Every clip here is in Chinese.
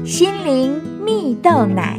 心灵蜜豆奶。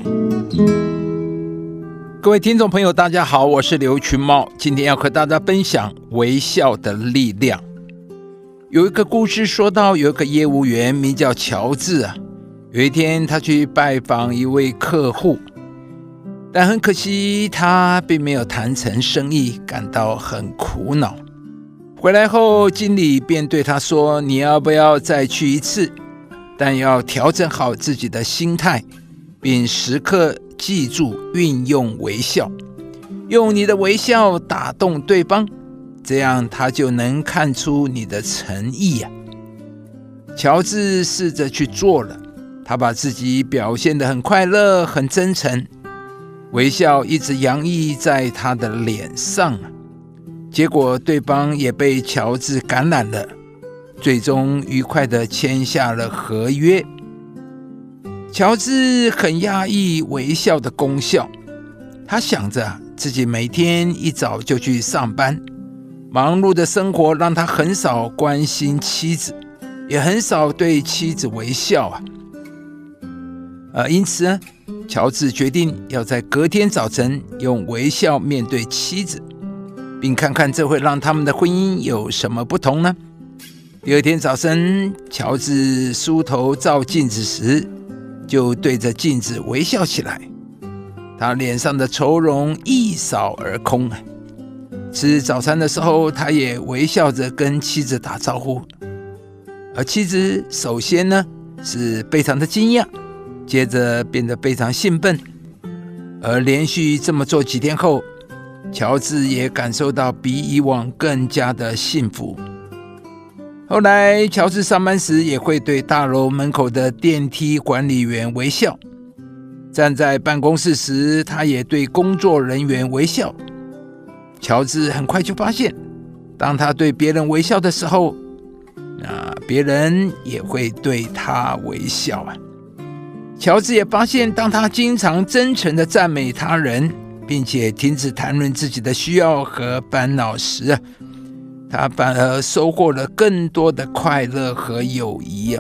各位听众朋友大家好，我是刘群茂，今天要和大家分享微笑的力量。有一个故事说到，有一个业务员名叫乔治有一天他去拜访一位客户，但很可惜他并没有谈成生意，感到很苦恼。回来后经理便对他说，你要不要再去一次，但要调整好自己的心态，并时刻记住运用微笑，用你的微笑打动对方，这样他就能看出你的诚意乔治试着去做了，他把自己表现得很快乐很真诚，微笑一直洋溢在他的脸上结果对方也被乔治感染了，最终愉快地签下了合约。乔治很压抑微笑的功效，他想着自己每天一早就去上班，忙碌的生活让他很少关心妻子，也很少对妻子微笑因此乔治决定要在隔天早晨用微笑面对妻子，并看看这会让他们的婚姻有什么不同呢？第二天早晨，乔治梳头照镜子时，就对着镜子微笑起来，他脸上的愁容一扫而空吃早餐的时候，他也微笑着跟妻子打招呼，而妻子首先呢是非常的惊讶，接着变得非常兴奋，而连续这么做几天后，乔治也感受到比以往更加的幸福。后来乔治上班时也会对大楼门口的电梯管理员微笑，站在办公室时他也对工作人员微笑。乔治很快就发现，当他对别人微笑的时候，别人也会对他微笑乔治也发现，当他经常真诚地赞美他人，并且停止谈论自己的需要和烦恼时，他反而收获了更多的快乐和友谊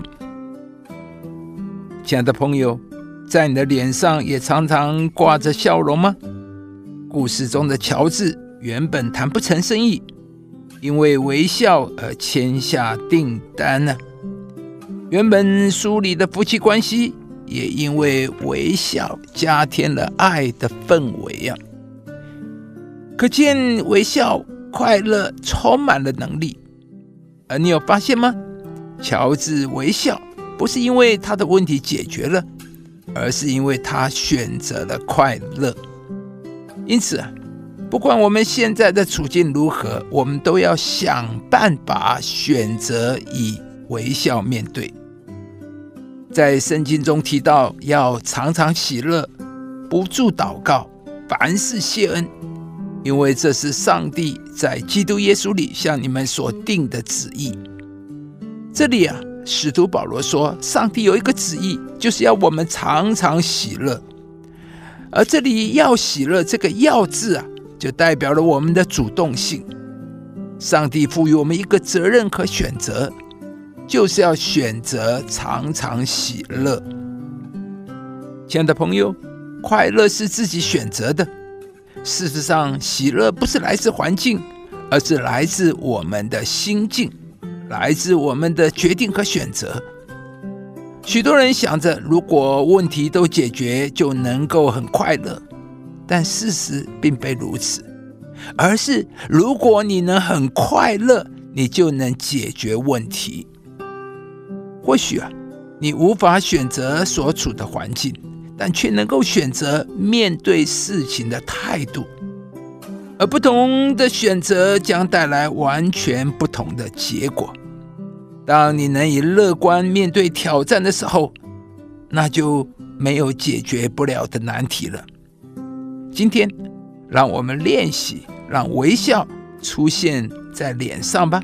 亲爱的朋友，在你的脸上也常常挂着笑容吗？故事中的乔治原本谈不成生意，因为微笑而签下订单原本疏离的夫妻关系也因为微笑加添了爱的氛围可见微笑快乐充满了能力。而你有发现吗？乔治微笑不是因为他的问题解决了，而是因为他选择了快乐。因此不管我们现在的处境如何，我们都要想办法选择以微笑面对。在圣经中提到要常常喜乐，不住祷告，凡事谢恩，因为这是上帝在基督耶稣里向你们所定的旨意。这里使徒保罗说，上帝有一个旨意，就是要我们常常喜乐。而这里要喜乐这个要字就代表了我们的主动性。上帝赋予我们一个责任和选择，就是要选择常常喜乐。亲爱的朋友，快乐是自己选择的。事实上，喜乐不是来自环境，而是来自我们的心境，来自我们的决定和选择。许多人想着，如果问题都解决，就能够很快乐，但事实并非如此，而是如果你能很快乐，你就能解决问题。或许你无法选择所处的环境，但却能够选择面对事情的态度，而不同的选择将带来完全不同的结果。当你能以乐观面对挑战的时候，那就没有解决不了的难题了。今天让我们练习让微笑出现在脸上吧。